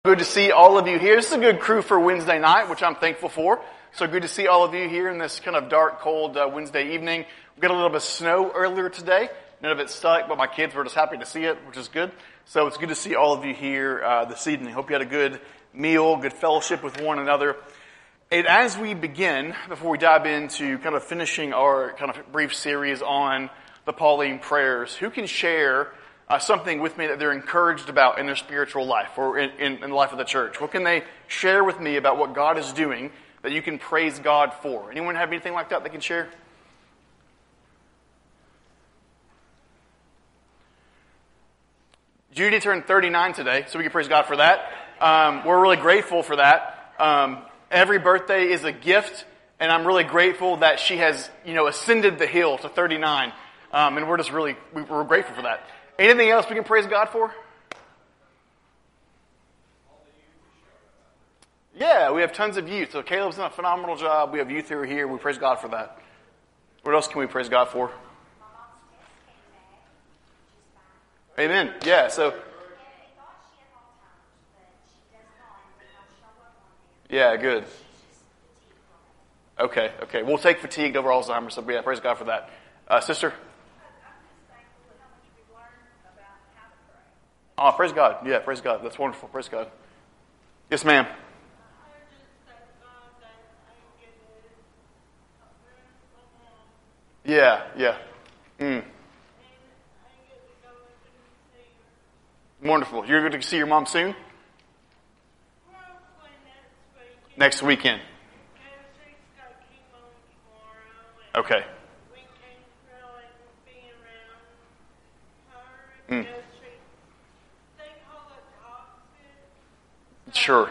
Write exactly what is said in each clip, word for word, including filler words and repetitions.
Good to see all of you here. This is a good crew for Wednesday night, which I'm thankful for. So good to see all of you here in this kind of dark, cold uh, Wednesday evening. We got a little bit of snow earlier today. None of it stuck, but my kids were just happy to see it, which is good. So it's good to see all of you here uh, this evening. Hope you had a good meal, good fellowship with one another. And as we begin, before we dive into kind of finishing our kind of brief series on the Pauline prayers, who can share Uh, something with me that they're encouraged about in their spiritual life or in, in, in the life of the church? What can they share with me about what God is doing that you can praise God for? Anyone have anything like that they can share? Judy turned thirty-nine today, so we can praise God for that. Um, we're really grateful for that. Um, every birthday is a gift, and I'm really grateful that she has, you know, ascended the hill to thirty-nine. Um, and we're just really, we're grateful for that. Anything else we can praise God for? Yeah, we have tons of youth. So Caleb's done a phenomenal job. We have youth who are here. We praise God for that. What else can we praise God for? Amen. Yeah, so. Yeah, good. Okay, okay. We'll take fatigued over Alzheimer's. So yeah, praise God for that. Uh, sister? Oh, praise God. Yeah, praise God. That's wonderful. Praise God. Yes, ma'am. Yeah, yeah. Mm. Wonderful. You're going to see your mom soon? Next weekend. Okay. Mm. Sure.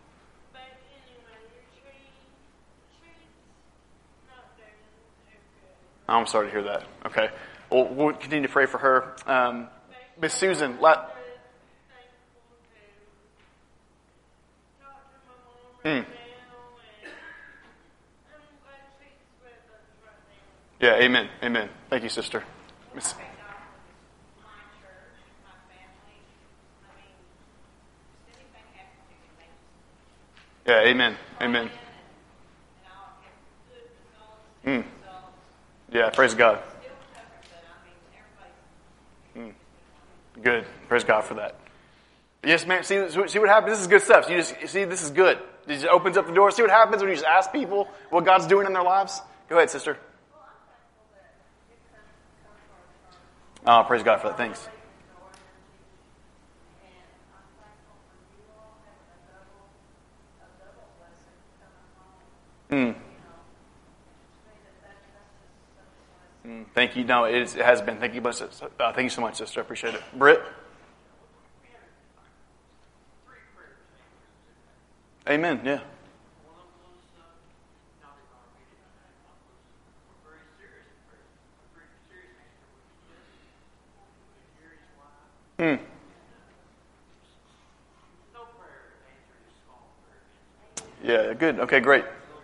I'm sorry to hear that. Okay. Well, we'll continue to pray for her. Um, Miss Susan. La- mm. Yeah, amen. Amen. Thank you, sister. Miss- Yeah, amen. Amen. Mm. Yeah, praise God. Mm. Good. Praise God for that. Yes, ma'am. See, see what happens? This is good stuff. You just see, this is good. It just opens up the door. See what happens when you just ask people what God's doing in their lives? Go ahead, sister. Oh, praise God for that. Thanks. Mm. Mm. Thank you. No, it, is, it has been. Thank you, uh, thank you so much, sister. I appreciate it. Britt? Amen. Yeah. Mm. Yeah, good. Okay, great.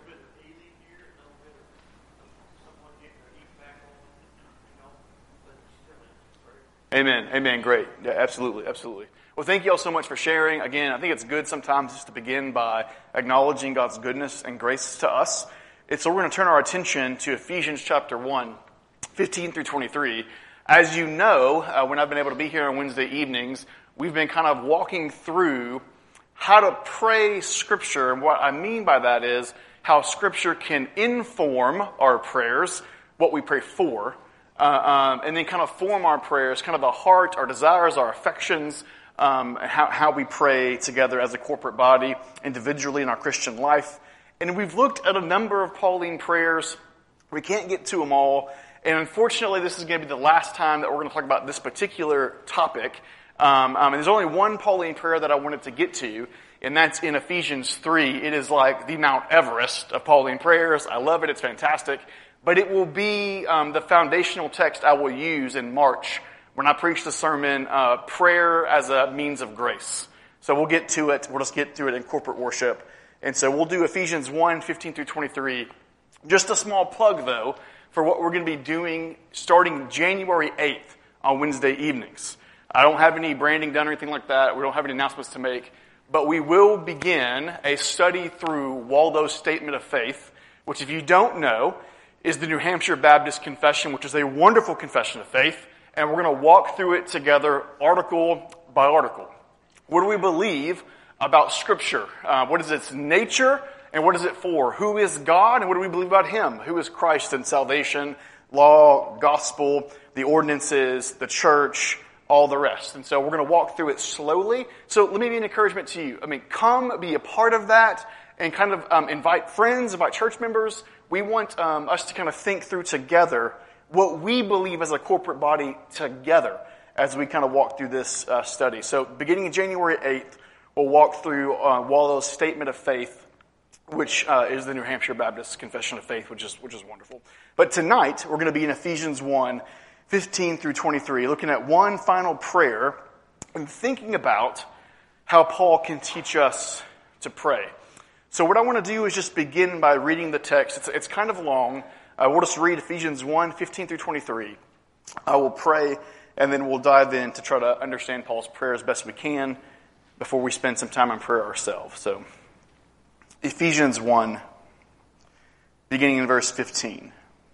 Amen. Amen. Great. Yeah, absolutely. Absolutely. Well, thank you all so much for sharing. Again, I think it's good sometimes just to begin by acknowledging God's goodness and grace to us. And so we're going to turn our attention to Ephesians chapter one, fifteen through twenty-three. As you know, uh, when I've been able to be here on Wednesday evenings, we've been kind of walking through how to pray Scripture. And what I mean by that is how Scripture can inform our prayers, what we pray for, Uh, um, and then kind of form our prayers, kind of the heart, our desires, our affections, um, how, how we pray together as a corporate body, individually in our Christian life. And we've looked at a number of Pauline prayers. We can't get to them all. And unfortunately, this is going to be the last time that we're going to talk about this particular topic. Um, um, and there's only one Pauline prayer that I wanted to get to, and that's in Ephesians three. It is like the Mount Everest of Pauline prayers. I love it. It's fantastic. But it will be um, the foundational text I will use in March when I preach the sermon, uh, Prayer as a Means of Grace. So we'll get to it. We'll just get to it in corporate worship. And so we'll do Ephesians one, fifteen through twenty-three. Just a small plug, though, for what we're going to be doing starting January eighth on Wednesday evenings. I don't have any branding done or anything like that. We don't have any announcements to make. but we will begin a study through Waldo's Statement of Faith, which, if you don't know, is the New Hampshire Baptist Confession, which is a wonderful confession of faith, and we're going to walk through it together article by article. What do we believe about Scripture? Uh, what is its nature, and what is it for? Who is God, and what do we believe about Him? Who is Christ and salvation, law, gospel, the ordinances, the church, all the rest. And so we're going to walk through it slowly. So let me be an encouragement to you. I mean, come be a part of that and kind of um, invite friends, invite church members. We want um, us to kind of think through together what we believe as a corporate body together as we kind of walk through this uh, study. So beginning January eighth, we'll walk through uh, Waldo's Statement of Faith, which uh, is the New Hampshire Baptist Confession of Faith, which is which is wonderful. But tonight, we're going to be in Ephesians one, fifteen through twenty-three, looking at one final prayer and thinking about how Paul can teach us to pray. So what I want to do is just begin by reading the text. It's, it's kind of long. Uh, we'll just read Ephesians one, fifteen through twenty-three. I will pray, and then we'll dive in to try to understand Paul's prayer as best we can before we spend some time in prayer ourselves. So, Ephesians one, beginning in verse fifteen.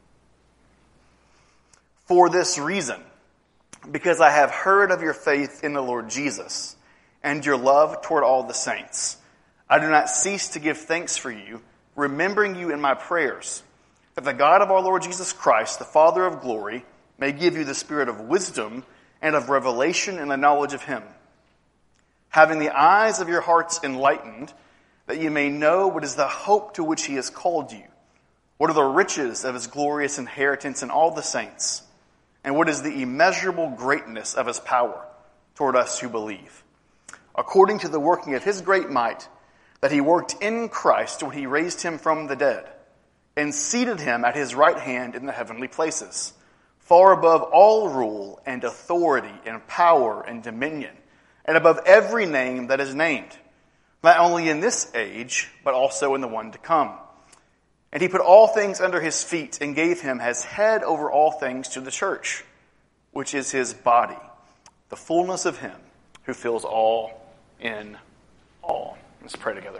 For this reason, because I have heard of your faith in the Lord Jesus, and your love toward all the saints, I do not cease to give thanks for you, remembering you in my prayers, that the God of our Lord Jesus Christ, the Father of glory, may give you the spirit of wisdom and of revelation in the knowledge of Him, having the eyes of your hearts enlightened, that you may know what is the hope to which He has called you, what are the riches of His glorious inheritance in all the saints, and what is the immeasurable greatness of His power toward us who believe, according to the working of His great might, that He worked in Christ when He raised Him from the dead, and seated Him at His right hand in the heavenly places, far above all rule and authority and power and dominion, and above every name that is named, not only in this age, but also in the one to come. And He put all things under His feet and gave Him as head over all things to the church, which is His body, the fullness of Him who fills all in all. Let's pray together.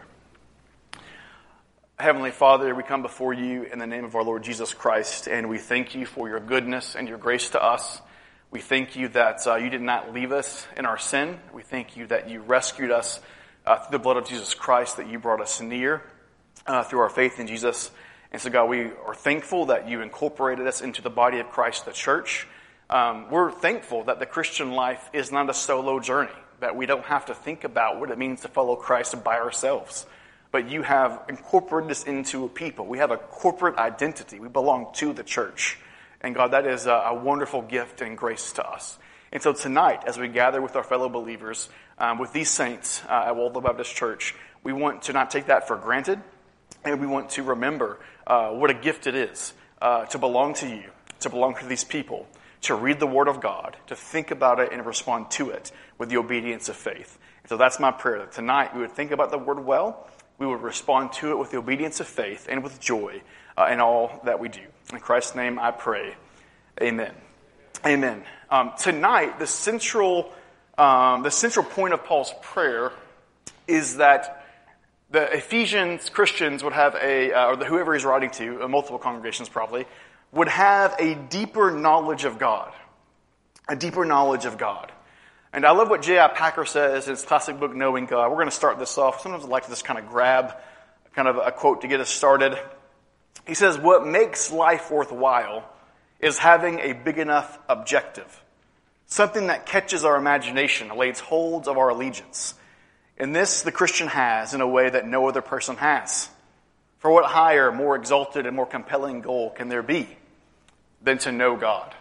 Heavenly Father, we come before you in the name of our Lord Jesus Christ, and we thank you for your goodness and your grace to us. We thank you that uh, you did not leave us in our sin. We thank you that you rescued us uh, through the blood of Jesus Christ, that you brought us near uh, through our faith in Jesus. And so, God, we are thankful that you incorporated us into the body of Christ, the church. Um, we're thankful that the Christian life is not a solo journey, that we don't have to think about what it means to follow Christ by ourselves. But you have incorporated us into a people. We have a corporate identity. We belong to the church. And God, that is a, a wonderful gift and grace to us. And so tonight, as we gather with our fellow believers, um, with these saints uh, at Waldo Baptist Church, we want to not take that for granted. And we want to remember uh, what a gift it is uh, to belong to you, to belong to these people, to read the Word of God, to think about it and respond to it with the obedience of faith. And so that's my prayer, that tonight we would think about the Word well, we would respond to it with the obedience of faith and with joy uh, in all that we do. In Christ's name I pray. Amen. Amen. Um, tonight, the central, um, the central point of Paul's prayer is that the Ephesians Christians would have a, uh, or the, whoever he's writing to, uh, multiple congregations probably, would have a deeper knowledge of God. A deeper knowledge of God. And I love what J I Packer says in his classic book, Knowing God. We're going to start this off. Sometimes I like to just kind of grab kind of a quote to get us started. He says, what makes life worthwhile is having a big enough objective. Something that catches our imagination, lays hold of our allegiance. And this the Christian has in a way that no other person has. For what higher, more exalted, and more compelling goal can there be than to know God?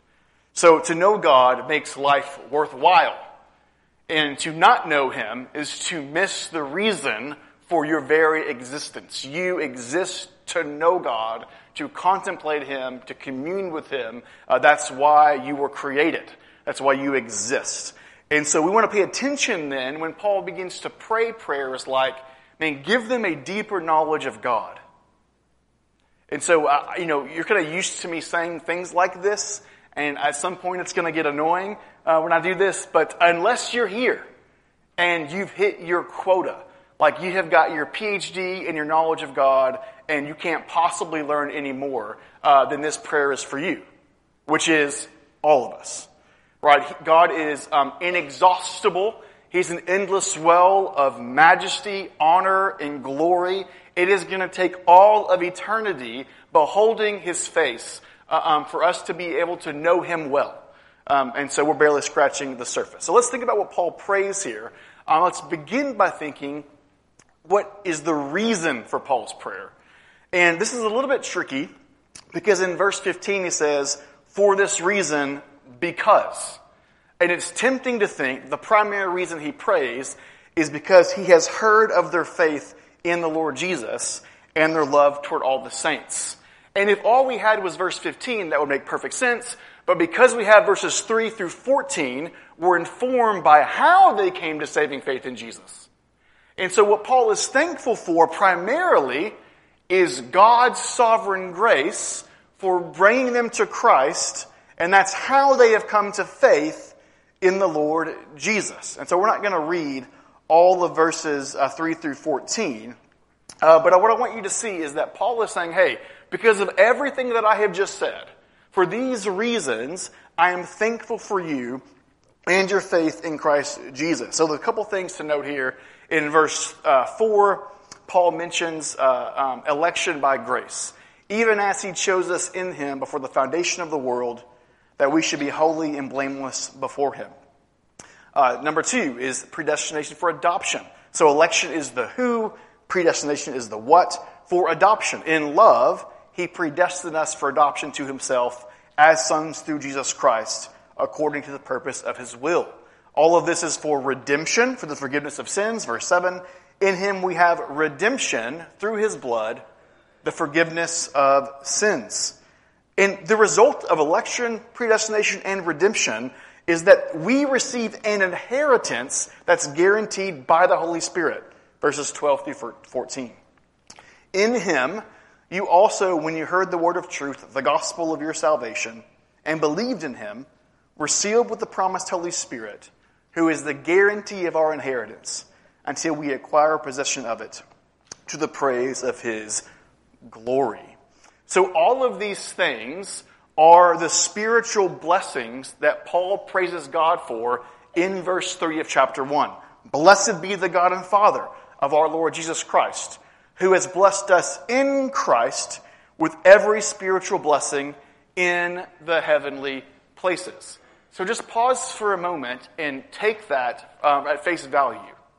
So to know God makes life worthwhile. And to not know Him is to miss the reason for your very existence. You exist to know God, to contemplate Him, to commune with Him. Uh, that's why you were created. That's why you exist. And so we want to pay attention then when Paul begins to pray prayers like, man, give them a deeper knowledge of God. And so, uh, you know, you're kind of used to me saying things like this, and at some point it's going to get annoying uh, when I do this, but unless you're here, and you've hit your quota. Like you have got your P H D in your knowledge of God, and you can't possibly learn any more, uh, then this prayer is for you, which is all of us. Right? God is um, inexhaustible. He's an endless well of majesty, honor, and glory. It is going to take all of eternity beholding His face uh, um, for us to be able to know Him well. Um, and so we're barely scratching the surface. So let's think about what Paul prays here. Uh, let's begin by thinking, what is the reason for Paul's prayer? And this is a little bit tricky because in verse fifteen he says, for this reason, because. And it's tempting to think the primary reason he prays is because he has heard of their faith in the Lord Jesus and their love toward all the saints. And if all we had was verse fifteen, that would make perfect sense. But because we have verses three through fourteen, we're informed by how they came to saving faith in Jesus. And so what Paul is thankful for primarily is God's sovereign grace for bringing them to Christ, and that's how they have come to faith in the Lord Jesus. And so we're not going to read all of verses uh, three through fourteen, uh, but what I want you to see is that Paul is saying, hey, because of everything that I have just said, for these reasons, I am thankful for you and your faith in Christ Jesus. So there's a couple things to note here. In verse uh, four, Paul mentions uh, um, election by grace. Even as He chose us in Him before the foundation of the world, that we should be holy and blameless before Him. Uh, number two is predestination for adoption. So election is the who, predestination is the what for adoption. In love, He predestined us for adoption to Himself as sons through Jesus Christ, according to the purpose of His will. All of this is for redemption, for the forgiveness of sins. Verse seven, in Him we have redemption through His blood, the forgiveness of sins. And the result of election, predestination, and redemption is that we receive an inheritance that's guaranteed by the Holy Spirit. Verses twelve through fourteen. In Him, you also, when you heard the word of truth, the gospel of your salvation, and believed in Him, were sealed with the promised Holy Spirit, who is the guarantee of our inheritance, until we acquire possession of it, to the praise of His glory. So all of these things are the spiritual blessings that Paul praises God for in verse three of chapter one. Blessed be the God and Father of our Lord Jesus Christ, who has blessed us in Christ with every spiritual blessing in the heavenly places. So just pause for a moment and take that um, at face value.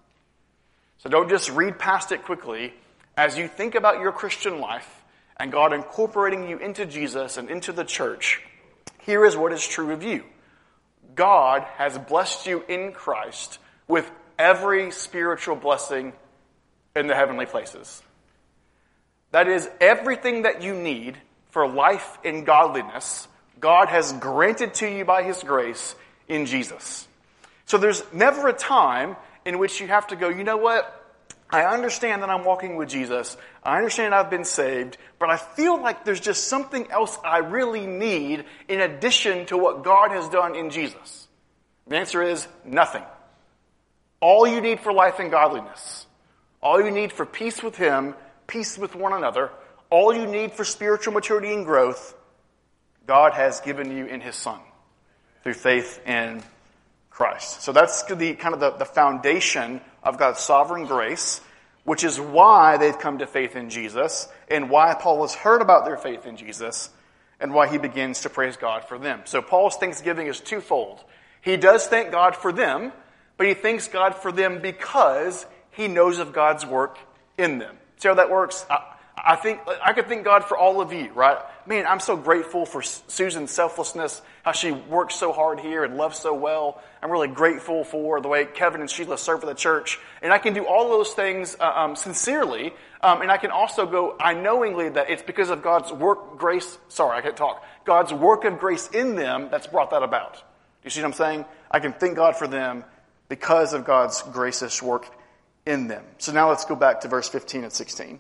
So don't just read past it quickly. As you think about your Christian life and God incorporating you into Jesus and into the church, here is what is true of you. God has blessed you in Christ with every spiritual blessing in the heavenly places. That is, everything that you need for life in godliness, God has granted to you by His grace in Jesus. So there's never a time in which you have to go, you know what? I understand that I'm walking with Jesus. I understand I've been saved, but I feel like there's just something else I really need in addition to what God has done in Jesus. The answer is nothing. All you need for life and godliness, all you need for peace with Him, peace with one another, all you need for spiritual maturity and growth, God has given you in His Son through faith in Christ. So that's the kind of the, the foundation of God's sovereign grace, which is why they've come to faith in Jesus and why Paul has heard about their faith in Jesus and why he begins to praise God for them. So Paul's thanksgiving is twofold. He does thank God for them, but he thanks God for them because he knows of God's work in them. See how that works? I, I think I could thank God for all of you, right? Man, I'm so grateful for Susan's selflessness, how she works so hard here and loves so well. I'm really grateful for the way Kevin and Sheila serve for the church. And I can do all those things uh, um, sincerely. Um, and I can also go, I knowingly that it's because of God's work, grace, sorry, I can't talk, God's work of grace in them that's brought that about. Do you see what I'm saying? I can thank God for them because of God's gracious work in them. So now let's go back to verse fifteen and sixteen.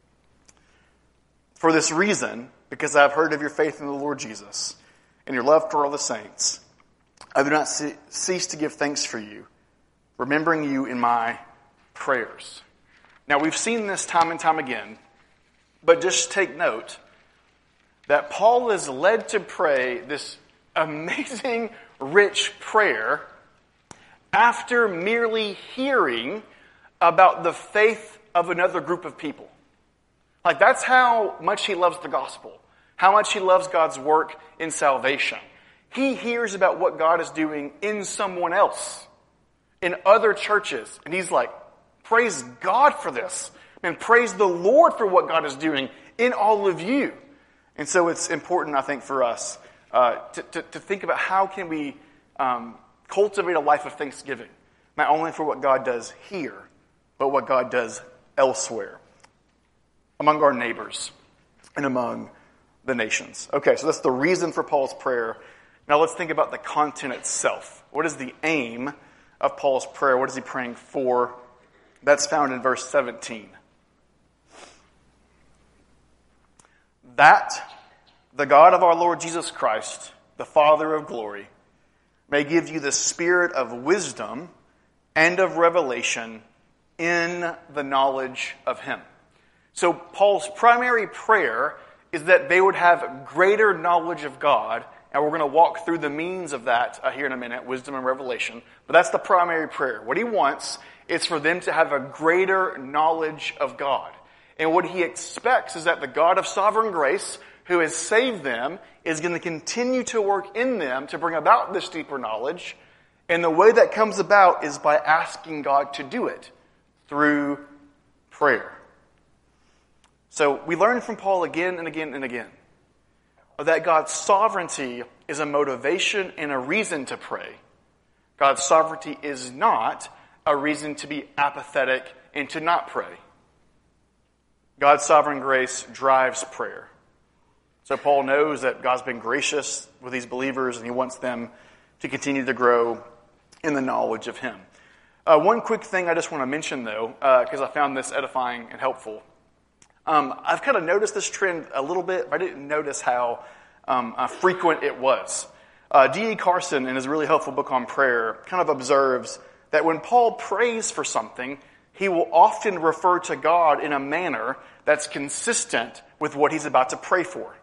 For this reason, because I have heard of your faith in the Lord Jesus and your love for all the saints, I do not cease to give thanks for you, remembering you in my prayers. Now, we've seen this time and time again, but just take note that Paul is led to pray this amazing, rich prayer after merely hearing about the faith of another group of people. Like, that's how much he loves the gospel, how much he loves God's work in salvation. He hears about what God is doing in someone else, in other churches, and he's like, praise God for this. And praise the Lord for what God is doing in all of you. And so it's important, I think, for us uh, to, to, to think about how can we um, cultivate a life of thanksgiving, not only for what God does here, but what God does elsewhere, among our neighbors and among the nations. Okay, so that's the reason for Paul's prayer. Now let's think about the content itself. What is the aim of Paul's prayer? What is he praying for? That's found in verse seventeen. That the God of our Lord Jesus Christ, the Father of glory, may give you the spirit of wisdom and of revelation in the knowledge of Him. So Paul's primary prayer is that they would have greater knowledge of God, and we're going to walk through the means of that uh, here in a minute, wisdom and revelation. But that's the primary prayer. What he wants is for them to have a greater knowledge of God. And what he expects is that the God of sovereign grace, who has saved them, is going to continue to work in them to bring about this deeper knowledge. And the way that comes about is by asking God to do it through prayer. So we learn from Paul again and again and again that God's sovereignty is a motivation and a reason to pray. God's sovereignty is not a reason to be apathetic and to not pray. God's sovereign grace drives prayer. So Paul knows that God's been gracious with these believers and he wants them to continue to grow in the knowledge of Him. Uh, one quick thing I just want to mention, though, because uh, I found this edifying and helpful. Um, I've kind of noticed this trend a little bit, but I didn't notice how um, uh, frequent it was. Uh, D A Carson, in his really helpful book on prayer, kind of observes that when Paul prays for something, he will often refer to God in a manner that's consistent with what he's about to pray for.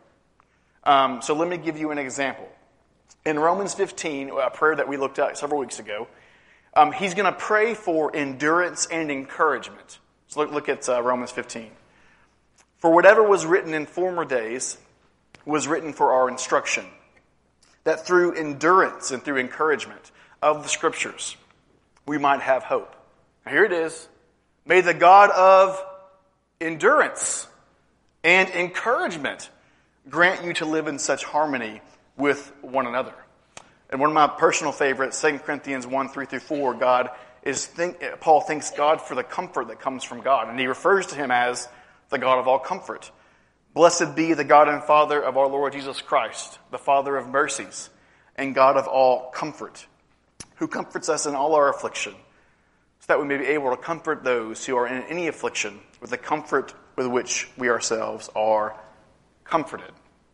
Um, so let me give you an example. In Romans fifteen, a prayer that we looked at several weeks ago, um, he's going to pray for endurance and encouragement. So look, look at uh, Romans fifteen. For whatever was written in former days was written for our instruction, that through endurance and through encouragement of the Scriptures, we might have hope. Now here it is. May the God of endurance and encouragement grant you to live in such harmony with one another. And one of my personal favorites, Second Corinthians one, three through four, God is think, Paul thanks God for the comfort that comes from God. And he refers to Him as the God of all comfort. Blessed be the God and Father of our Lord Jesus Christ, the Father of mercies and God of all comfort, who comforts us in all our affliction, so that we may be able to comfort those who are in any affliction with the comfort with which we ourselves are comforted.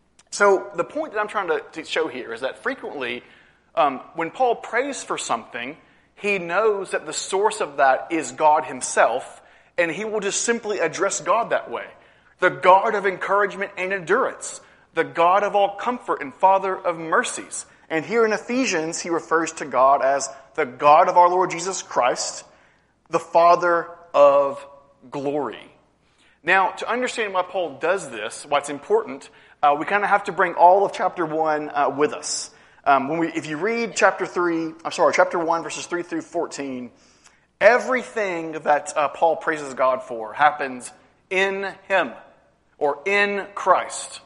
So the point that I'm trying to, to show here is that frequently, um, when Paul prays for something, he knows that the source of that is God Himself, and he will just simply address God that way. The God of encouragement and endurance, the God of all comfort and Father of mercies. And here in Ephesians, he refers to God as the God of our Lord Jesus Christ, the Father of glory. Now, to understand why Paul does this, why it's important, uh, we kind of have to bring all of chapter one uh, with us. Um, when we, if you read chapter three, I'm sorry, chapter one, verses three through fourteen, everything that uh, Paul praises God for happens in Him or in Christ.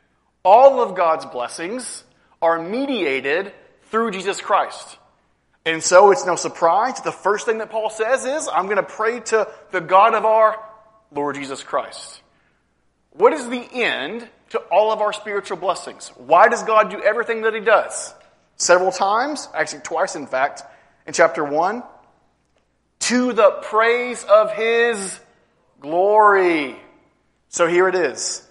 All of God's blessings are mediated through Jesus Christ. And so it's no surprise. The first thing that Paul says is, I'm going to pray to the God of our Lord Jesus Christ. What is the end to all of our spiritual blessings? Why does God do everything that He does? Several times, actually twice in fact, in chapter one, to the praise of His glory. So here it is.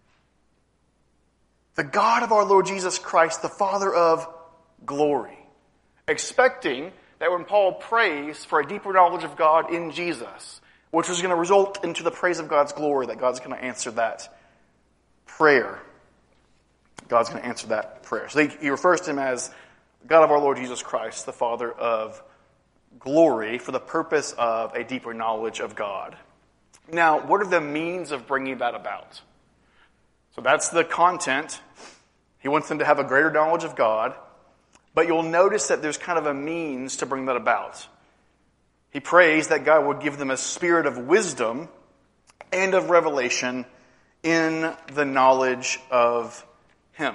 The God of our Lord Jesus Christ, the Father of glory. Expecting that when Paul prays for a deeper knowledge of God in Jesus, which was going to result into the praise of God's glory, that God's going to answer that prayer. God's going to answer that prayer. So he, he refers to him as God of our Lord Jesus Christ, the Father of glory, for the purpose of a deeper knowledge of God. Now, what are the means of bringing that about? So that's the content. He wants them to have a greater knowledge of God, but you'll notice that there's kind of a means to bring that about. He prays that God would give them a spirit of wisdom and of revelation in the knowledge of Him.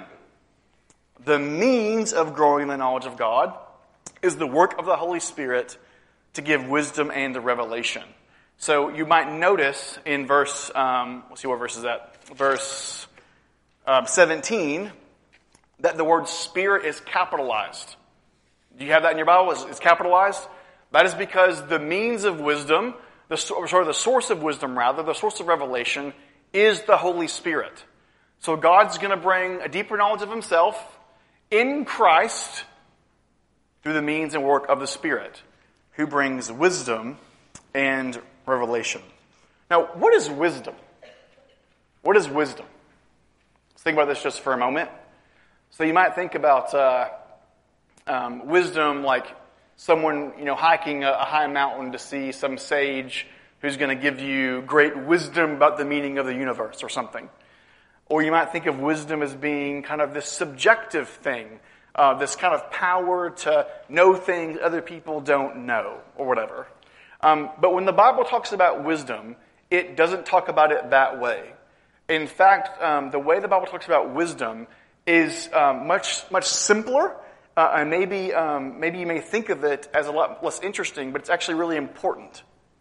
The means of growing in the knowledge of God is the work of the Holy Spirit to give wisdom and the revelation. So you might notice in verse, um, let's see what verse is that, verse um, seventeen, that the word Spirit is capitalized. Do you have that in your Bible? It's, it's capitalized? That is because the means of wisdom, the sorry, the source of wisdom rather, the source of revelation is the Holy Spirit. So God's going to bring a deeper knowledge of Himself in Christ through the means and work of the Spirit, who brings wisdom and revelation. Now, what is wisdom? What is wisdom? Let's think about this just for a moment. So you might think about uh, um, wisdom like someone, you know, hiking a, a high mountain to see some sage who's going to give you great wisdom about the meaning of the universe or something. Or you might think of wisdom as being kind of this subjective thing, uh, this kind of power to know things other people don't know, or whatever. Um, but when the Bible talks about wisdom, it doesn't talk about it that way. In fact, um, the way the Bible talks about wisdom is um, much much simpler, uh, and maybe um, maybe you may think of it as a lot less interesting, but it's actually really important.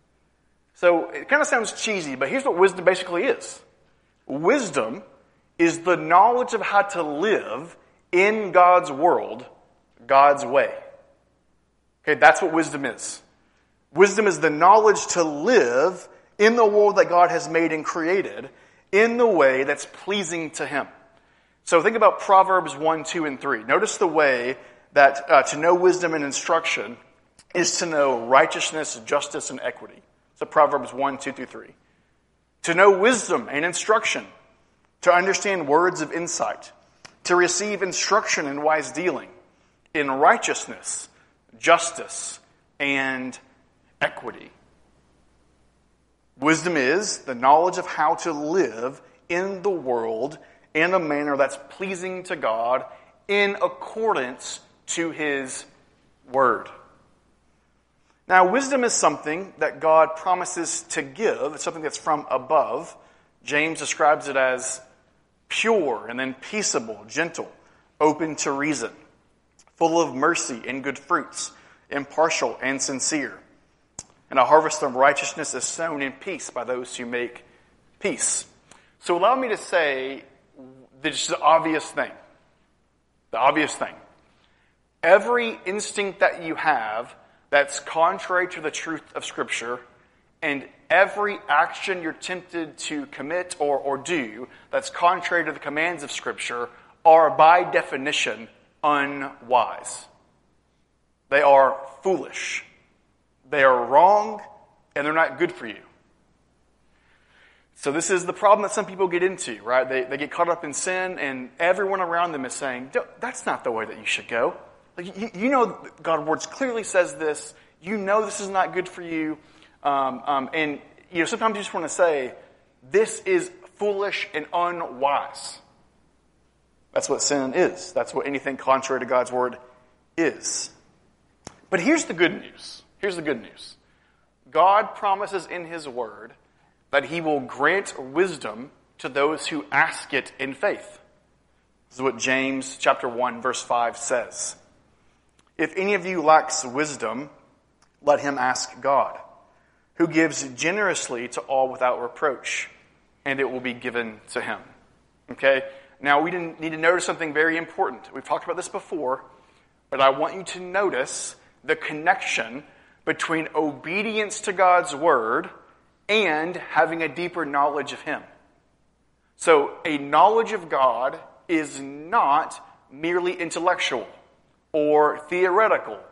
So it kind of sounds cheesy, but here's what wisdom basically is. Wisdom is the knowledge of how to live in God's world, God's way. Okay, that's what wisdom is. Wisdom is the knowledge to live in the world that God has made and created in the way that's pleasing to Him. So think about Proverbs one, two, and three. Notice the way that uh, to know wisdom and instruction is to know righteousness, justice, and equity. So Proverbs one, two through three. To know wisdom and instruction, to understand words of insight, to receive instruction in wise dealing, in righteousness, justice, and equity. Wisdom is the knowledge of how to live in the world in a manner that's pleasing to God in accordance to His Word. Now, wisdom is something that God promises to give. It's something that's from above. James describes it as pure and then peaceable, gentle, open to reason, full of mercy and good fruits, impartial and sincere. And a harvest of righteousness is sown in peace by those who make peace. So allow me to say this the obvious thing. The obvious thing. Every instinct that you have that's contrary to the truth of Scripture, and every action you're tempted to commit or, or do that's contrary to the commands of Scripture are by definition unwise. They are foolish. They are wrong, and they're not good for you. So this is the problem that some people get into, right? They, they get caught up in sin, and everyone around them is saying, that's not the way that you should go. Like, you, you know God's Word clearly says this. You know this is not good for you. Um, um, and you know sometimes you just want to say, this is foolish and unwise. That's what sin is. That's what anything contrary to God's Word is. But here's the good news. Here's the good news. God promises in His Word that He will grant wisdom to those who ask it in faith. This is what James chapter one, verse five says. If any of you lacks wisdom, let him ask God, who gives generously to all without reproach, and it will be given to him. Okay? Now, we need to notice something very important. We've talked about this before, but I want you to notice the connection between obedience to God's Word and having a deeper knowledge of Him. So, a knowledge of God is not merely intellectual or theoretical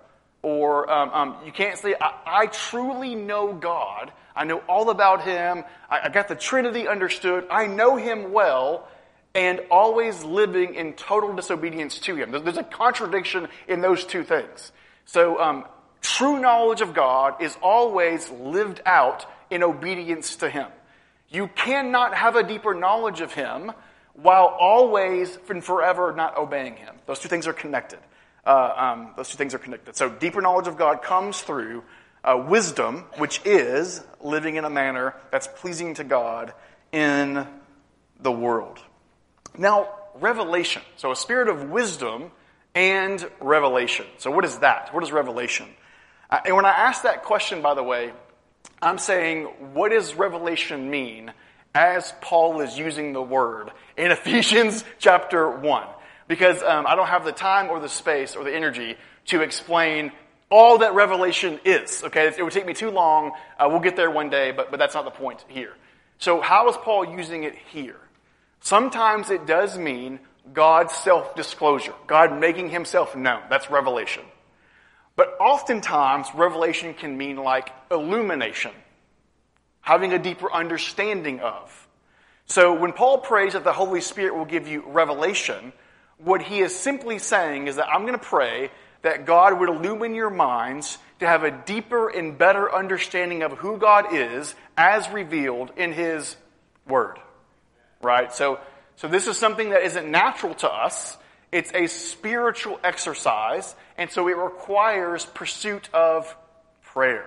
or um, um, you can't say, I, I truly know God. I know all about him. I, I got the Trinity understood. I know him well, and always living in total disobedience to him. There's, there's a contradiction in those two things. So um, true knowledge of God is always lived out in obedience to him. You cannot have a deeper knowledge of him while always and forever not obeying him. Those two things are connected. Uh, um, those two things are connected. So deeper knowledge of God comes through uh, wisdom, which is living in a manner that's pleasing to God in the world. Now, revelation. So a spirit of wisdom and revelation. So what is that? What is revelation? Uh, and when I ask that question, by the way, I'm saying, what does revelation mean as Paul is using the word in Ephesians chapter one? Because um, I don't have the time or the space or the energy to explain all that revelation is. Okay, it would take me too long. Uh, we'll get there one day, but, but that's not the point here. So how is Paul using it here? Sometimes it does mean God's self-disclosure, God making himself known. That's revelation. But oftentimes, revelation can mean like illumination, having a deeper understanding of. So when Paul prays that the Holy Spirit will give you revelation, what he is simply saying is that I'm going to pray that God would illumine your minds to have a deeper and better understanding of who God is as revealed in his word. Right? So, so this is something that isn't natural to us. It's a spiritual exercise, and so it requires pursuit of prayer.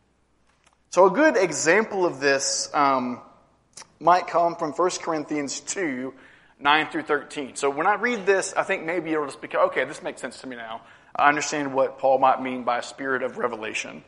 So a good example of this um, might come from First Corinthians two, nine through thirteen. So when I read this, I think maybe it'll just become, okay, this makes sense to me now. I understand what Paul might mean by a spirit of revelation.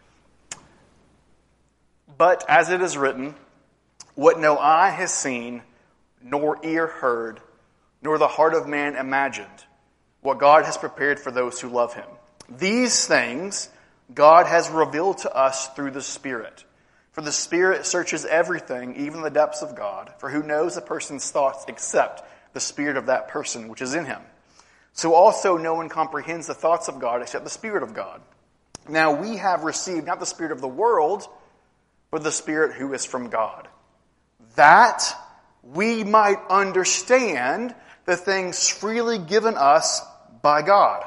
But as it is written, what no eye has seen, nor ear heard, nor the heart of man imagined, what God has prepared for those who love him. These things God has revealed to us through the Spirit. For the Spirit searches everything, even the depths of God. For who knows a person's thoughts except the spirit of that person which is in him? So also no one comprehends the thoughts of God except the Spirit of God. Now we have received not the spirit of the world, but the Spirit who is from God, that we might understand the things freely given us by God.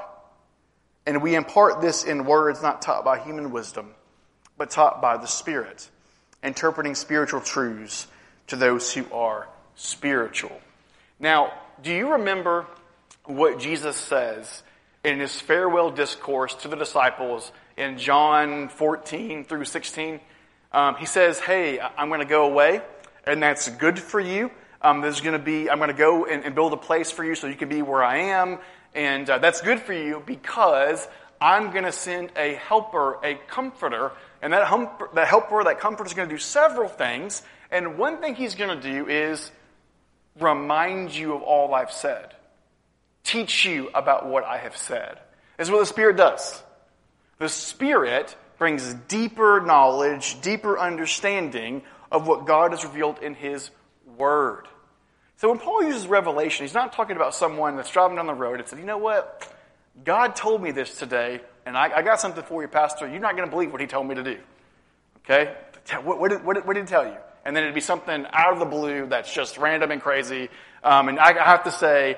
And we impart this in words not taught by human wisdom, but taught by the Spirit, interpreting spiritual truths to those who are spiritual. Now, do you remember what Jesus says in his farewell discourse to the disciples in John fourteen through sixteen? Um, he says, hey, I'm going to go away, and that's good for you. Um, there's going to be, I'm going to go and, and build a place for you so you can be where I am. And uh, that's good for you because I'm going to send a helper, a comforter. And that, humper, that helper, that comforter is going to do several things. And one thing he's going to do is remind you of all I've said. Teach you about what I have said. This is what the Spirit does. The Spirit brings deeper knowledge, deeper understanding of what God has revealed in his Word. So when Paul uses revelation, he's not talking about someone that's driving down the road and said, you know what? God told me this today, and I, I got something for you, Pastor. You're not going to believe what he told me to do. Okay? What, what, did, what, did, what did he tell you? And then it'd be something out of the blue that's just random and crazy. Um, and I have to say,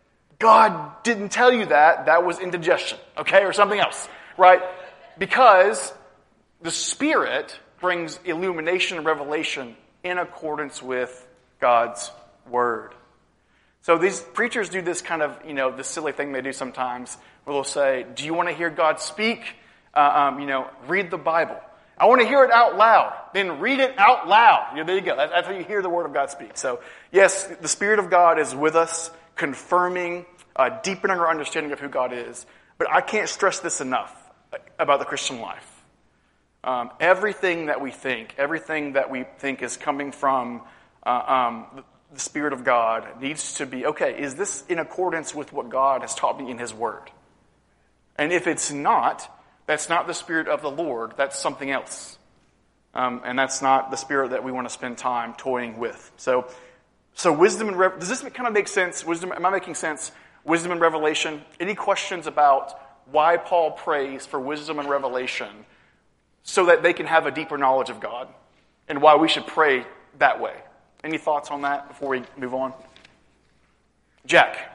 God didn't tell you that. That was indigestion. Okay? Or something else. Right? Because the Spirit brings illumination and revelation in accordance with God's Word. So these preachers do this kind of, you know, this silly thing they do sometimes where they'll say, do you want to hear God speak? Uh, um, you know, read the Bible. I want to hear it out loud. Then read it out loud. You know, there you go. That's, that's how you hear the Word of God speak. So, yes, the Spirit of God is with us, confirming, uh, deepening our understanding of who God is. But I can't stress this enough about the Christian life. Um, everything that we think, everything that we think is coming from uh, um, the, the Spirit of God needs to be, okay, is this in accordance with what God has taught me in his Word? And if it's not, that's not the Spirit of the Lord. That's something else. Um, and that's not the Spirit that we want to spend time toying with. So, so wisdom and, Re- does this kind of make sense? Wisdom, am I making sense? Wisdom and revelation. Any questions about why Paul prays for wisdom and revelation so that they can have a deeper knowledge of God, and why we should pray that way. Any thoughts on that before we move on? Jack.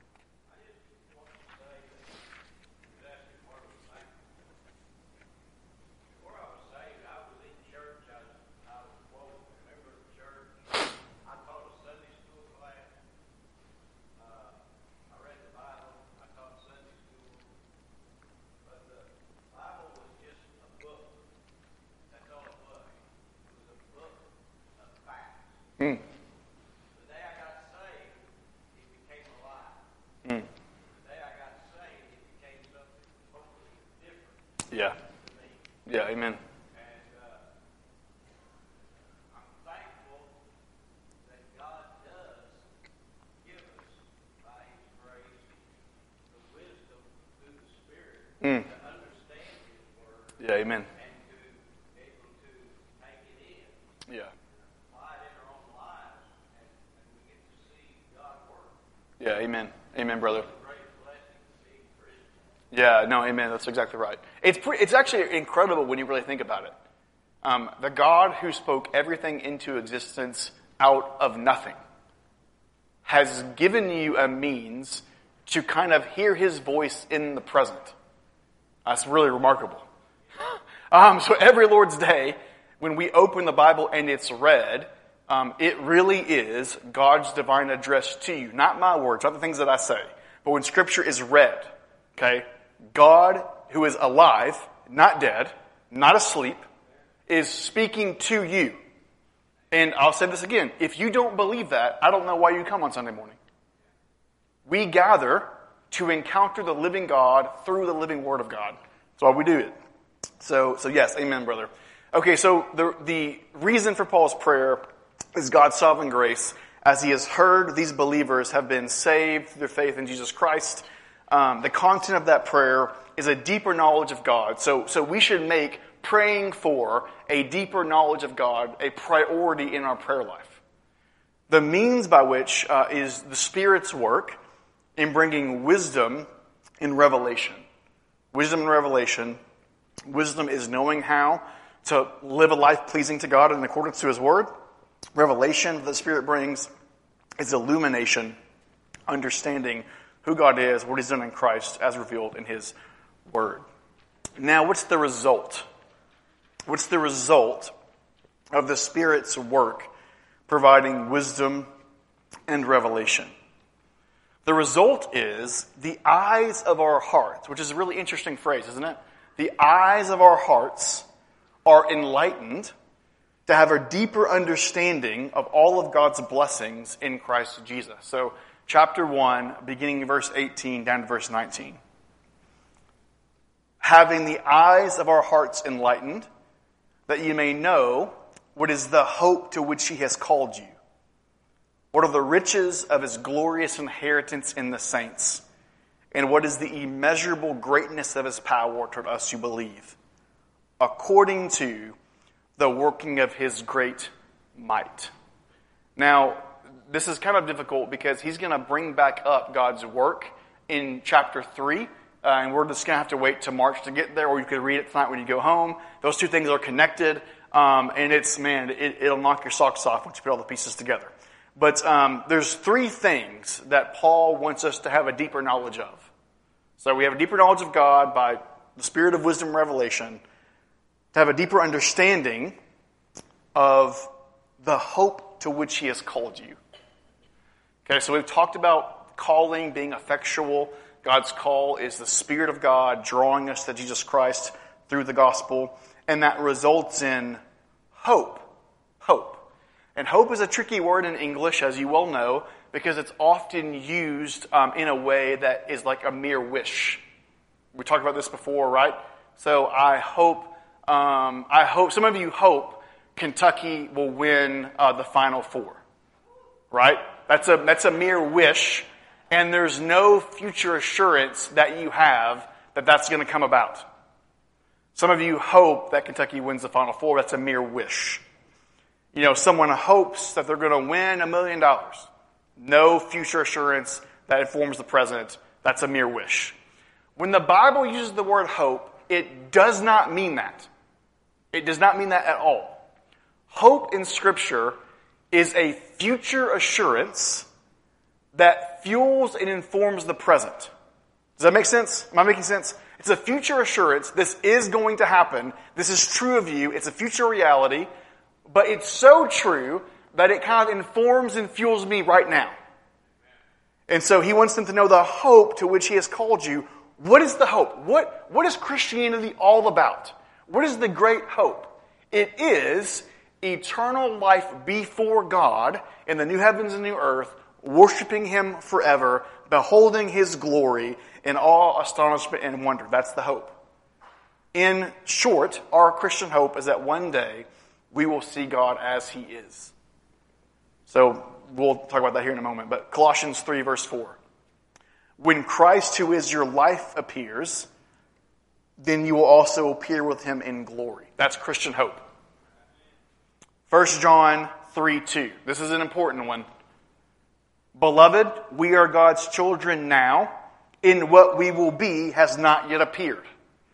Mm. The day I got saved, it became alive. Mm. The day I got saved, it became something totally different. Yeah. To me. Yeah, amen. And uh, I'm thankful that God does give us, by His grace, the wisdom through the Spirit mm. to understand His Word. Yeah, amen. And to be able to take it in. Yeah. Yeah, amen. Amen, brother. Yeah, no, amen. That's exactly right. It's pre- it's actually incredible when you really think about it. Um, the God who spoke everything into existence out of nothing has given you a means to kind of hear His voice in the present. That's really remarkable. Um, so every Lord's Day, when we open the Bible and it's read, Um, it really is God's divine address to you. Not my words, not the things that I say. But when Scripture is read, okay, God, who is alive, not dead, not asleep, is speaking to you. And I'll say this again. If you don't believe that, I don't know why you come on Sunday morning. We gather to encounter the living God through the living Word of God. That's why we do it. So, so yes, amen, brother. Okay, so the, the reason for Paul's prayer is God's sovereign grace, as He has heard these believers have been saved through their faith in Jesus Christ. Um, the content of that prayer is a deeper knowledge of God. So, so we should make praying for a deeper knowledge of God a priority in our prayer life. The means by which uh, is the Spirit's work in bringing wisdom and revelation. Wisdom and revelation. Wisdom is knowing how to live a life pleasing to God in accordance to His Word. Revelation that the Spirit brings is illumination, understanding who God is, what He's done in Christ as revealed in His Word. Now, what's the result? What's the result of the Spirit's work providing wisdom and revelation? The result is the eyes of our hearts, which is a really interesting phrase, isn't it? The eyes of our hearts are enlightened to have a deeper understanding of all of God's blessings in Christ Jesus. So, chapter one, beginning in verse eighteen down to verse nineteen. Having the eyes of our hearts enlightened, that you may know what is the hope to which He has called you. What are the riches of His glorious inheritance in the saints? And what is the immeasurable greatness of His power toward us who believe? According to the working of His great might. Now, this is kind of difficult because he's going to bring back up God's work in chapter three. Uh, and we're just going to have to wait till March to get there, or you could read it tonight when you go home. Those two things are connected. Um, and it's, man, it, it'll knock your socks off once you put all the pieces together. But um, there's three things that Paul wants us to have a deeper knowledge of. So we have a deeper knowledge of God by the Spirit of wisdom and revelation, to have a deeper understanding of the hope to which He has called you. Okay, so we've talked about calling being effectual. God's call is the Spirit of God drawing us to Jesus Christ through the gospel, and that results in hope. Hope. And hope is a tricky word in English, as you well know, because it's often used um, in a way that is like a mere wish. We talked about this before, right? So I hope, um, I hope, some of you hope Kentucky will win uh, the Final Four, right? That's a that's a mere wish, and there's no future assurance that you have that that's going to come about. Some of you hope that Kentucky wins the Final Four. That's a mere wish. You know, someone hopes that they're going to win a million dollars. No future assurance that informs the present. That's a mere wish. When the Bible uses the word hope, it does not mean that. It does not mean that at all. Hope in Scripture is a future assurance that fuels and informs the present. Does that make sense? Am I making sense? It's a future assurance. This is going to happen. This is true of you. It's a future reality. But it's so true that it kind of informs and fuels me right now. And so he wants them to know the hope to which he has called you. What is the hope? What, what is Christianity all about? What is the great hope? It is eternal life before God in the new heavens and new earth, worshiping him forever, beholding his glory in awe, astonishment, and wonder. That's the hope. In short, our Christian hope is that one day we will see God as he is. So we'll talk about that here in a moment. But Colossians three, verse four. When Christ, who is your life, appears, then you will also appear with him in glory. That's Christian hope. First John three, two. This is an important one. Beloved, we are God's children now, and what we will be has not yet appeared.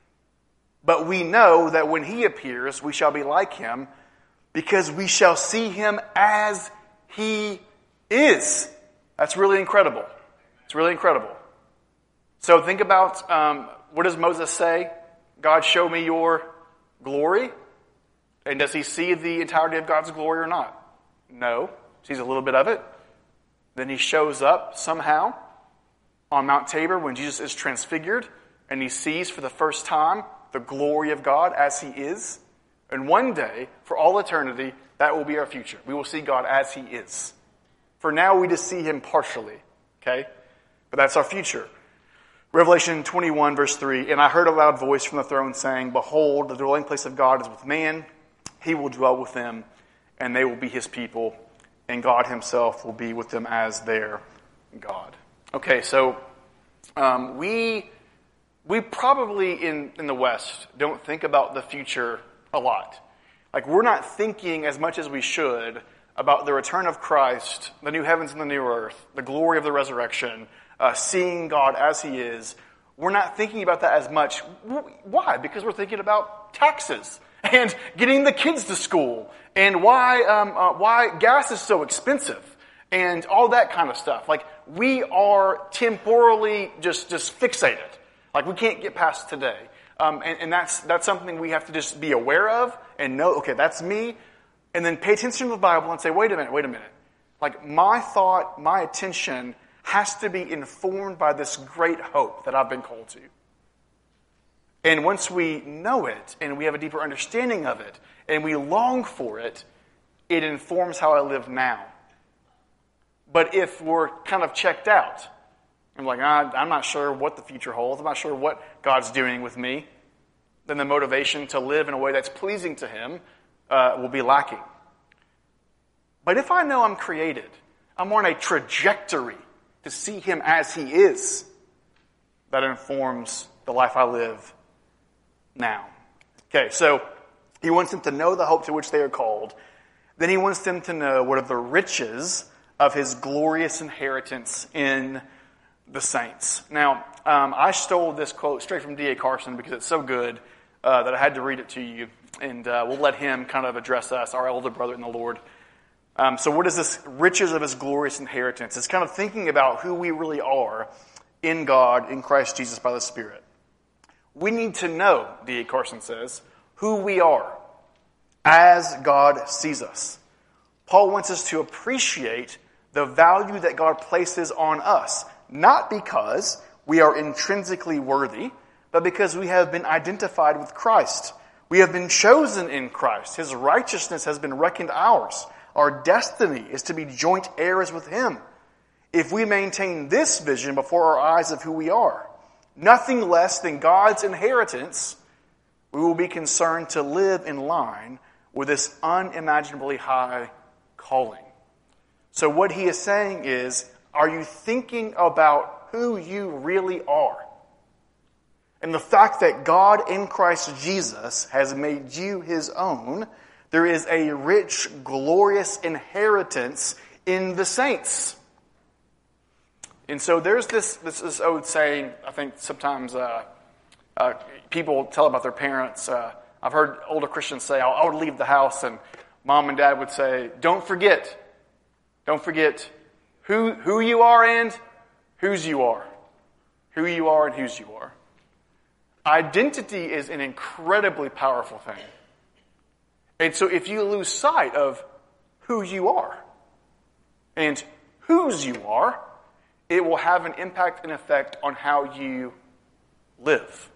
But we know that when he appears, we shall be like him, because we shall see him as he is. That's really incredible. It's really incredible. So think about, um, what does Moses say? God, show me your glory. And does he see the entirety of God's glory or not? No. He sees a little bit of it. Then he shows up somehow on Mount Tabor when Jesus is transfigured, and he sees for the first time the glory of God as he is. And one day, for all eternity, that will be our future. We will see God as he is. For now, we just see him partially. Okay? But that's our future. Revelation twenty-one, verse three, and I heard a loud voice from the throne saying, behold, the dwelling place of God is with man. He will dwell with them, and they will be his people, and God himself will be with them as their God. Okay, so um, we we probably in, in the West don't think about the future a lot. Like, we're not thinking as much as we should about the return of Christ, the new heavens and the new earth, the glory of the resurrection, uh, seeing God as he is. We're not thinking about that as much. Why? Because we're thinking about taxes and getting the kids to school, and why um, uh, why gas is so expensive, and all that kind of stuff. Like, we are temporally just, just fixated. Like, we can't get past today. Um, and, and that's that's something we have to just be aware of and know, okay, that's me. And then pay attention to the Bible and say, wait a minute, wait a minute. Like, my thought, my attention has to be informed by this great hope that I've been called to. And once we know it, and we have a deeper understanding of it, and we long for it, it informs how I live now. But if we're kind of checked out, I'm like, ah, I'm not sure what the future holds, I'm not sure what God's doing with me, then the motivation to live in a way that's pleasing to him uh, will be lacking. But if I know I'm created, I'm on a trajectory to see him as he is, that informs the life I live now. Okay, so he wants them to know the hope to which they are called. Then he wants them to know what are the riches of his glorious inheritance in the saints. Now, um, I stole this quote straight from D A Carson because it's so good uh, that I had to read it to you. And uh, we'll let him kind of address us, our elder brother in the Lord. Um, so what is this riches of his glorious inheritance? It's kind of thinking about who we really are in God, in Christ Jesus by the Spirit. We need to know, D A Carson says, who we are as God sees us. Paul wants us to appreciate the value that God places on us, not because we are intrinsically worthy, but because we have been identified with Christ. We have been chosen in Christ. His righteousness has been reckoned ours. Our destiny is to be joint heirs with him. If we maintain this vision before our eyes of who we are, nothing less than God's inheritance, we will be concerned to live in line with this unimaginably high calling. So what he is saying is, are you thinking about who you really are? And the fact that God in Christ Jesus has made you his own, there is a rich, glorious inheritance in the saints. And so there's this this, this old saying, I think sometimes uh, uh, people tell about their parents. Uh, I've heard older Christians say, I would leave the house, and mom and dad would say, don't forget, don't forget who who you are and whose you are. Who you are and whose you are. Identity is an incredibly powerful thing. And so if you lose sight of who you are and whose you are, it will have an impact and effect on how you live.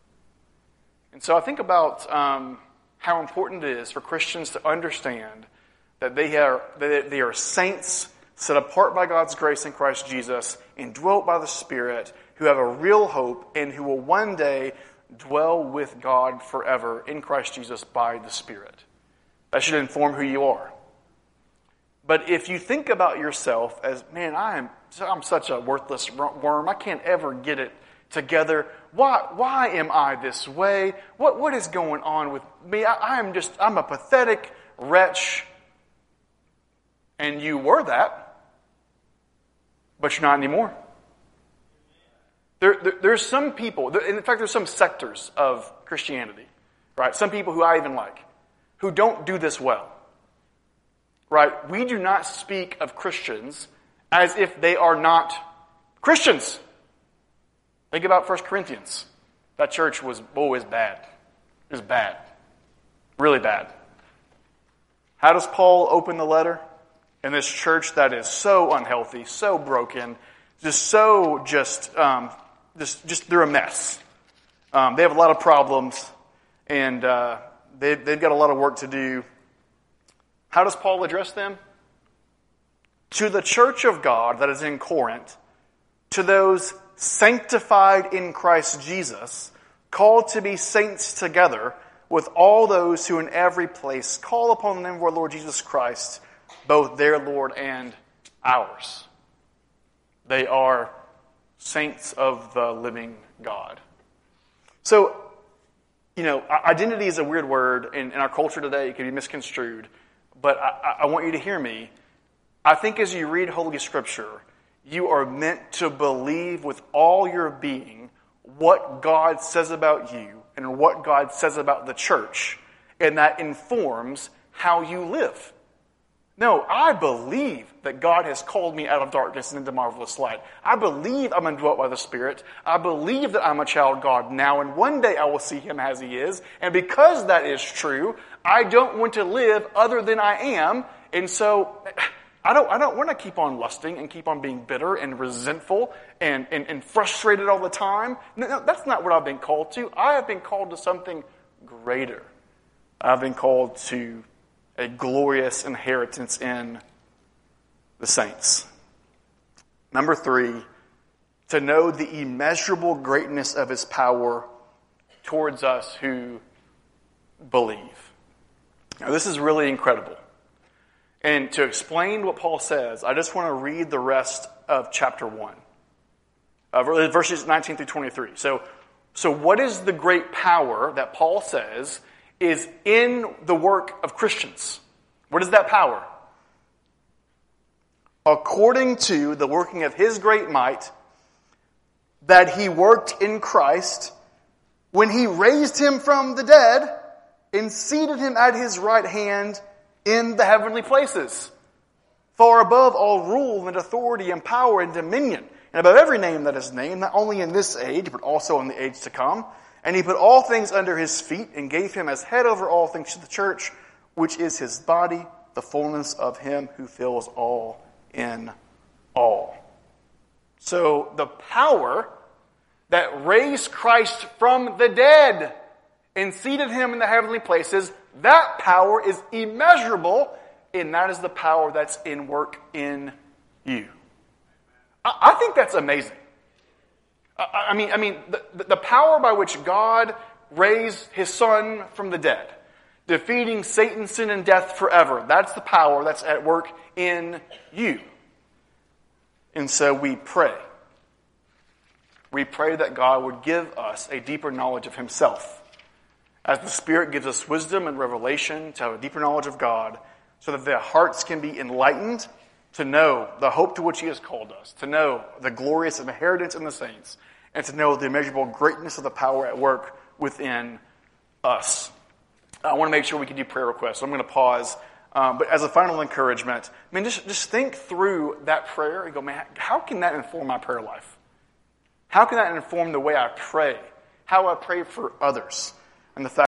And so I think about um, how important it is for Christians to understand that they are, that they are saints set apart by God's grace in Christ Jesus, indwelt by the Spirit, who have a real hope and who will one day dwell with God forever in Christ Jesus by the Spirit. That should inform who you are. But if you think about yourself as, man, I am I'm such a worthless worm, I can't ever get it together. Why why am I this way? What what is going on with me? I, I am just I'm a pathetic wretch. And you were that, but you're not anymore. There, there, there's some people, in fact, there's some sectors of Christianity, right? Some people who I even like, who don't do this well, right? We do not speak of Christians as if they are not Christians. Think about First Corinthians. That church was always bad. It was bad. Really bad. How does Paul open the letter? In this church that is so unhealthy, so broken, just so just... Um, Just, just they're a mess. Um, they have a lot of problems, and uh, they, they've got a lot of work to do. How does Paul address them? To the church of God that is in Corinth, to those sanctified in Christ Jesus, called to be saints together, with all those who in every place call upon the name of our Lord Jesus Christ, both their Lord and ours. They are saints of the living God. So, you know, identity is a weird word. In, in our culture today, it can be misconstrued. But I, I want you to hear me. I think as you read Holy Scripture, you are meant to believe with all your being what God says about you and what God says about the church. And that informs how you live. No, I believe that God has called me out of darkness and into marvelous light. I believe I'm indwelt by the Spirit. I believe that I'm a child of God now, and one day I will see Him as He is. And because that is true, I don't want to live other than I am. And so I don't, I don't want to keep on lusting and keep on being bitter and resentful and, and, and frustrated all the time. No, no, that's not what I've been called to. I have been called to something greater. I've been called to a glorious inheritance in the saints. Number three, to know the immeasurable greatness of His power towards us who believe. Now, this is really incredible. And to explain what Paul says, I just want to read the rest of chapter one, uh, verses nineteen through twenty-three. So, so what is the great power that Paul says is in the work of Christians? What is that power? According to the working of His great might that He worked in Christ when He raised Him from the dead and seated Him at His right hand in the heavenly places, far above all rule and authority and power and dominion, and above every name that is named, not only in this age, but also in the age to come. And He put all things under His feet and gave Him as head over all things to the church, which is His body, the fullness of Him who fills all in all. So the power that raised Christ from the dead and seated Him in the heavenly places, that power is immeasurable, and that is the power that's in work in you. I, I think that's amazing. I, I mean, I mean, the, the power by which God raised His Son from the dead, defeating Satan, sin, and death forever, that's the power that's at work in you. And so we pray. We pray that God would give us a deeper knowledge of Himself, as the Spirit gives us wisdom and revelation to have a deeper knowledge of God, so that their hearts can be enlightened to know the hope to which he has called us, to know the glorious inheritance in the saints, and to know the immeasurable greatness of the power at work within us. I want to make sure we can do prayer requests, so I'm going to pause. Um, but as a final encouragement, I mean, just, just think through that prayer and go, man, how can that inform my prayer life? How can that inform the way I pray? How I pray for others? And the fact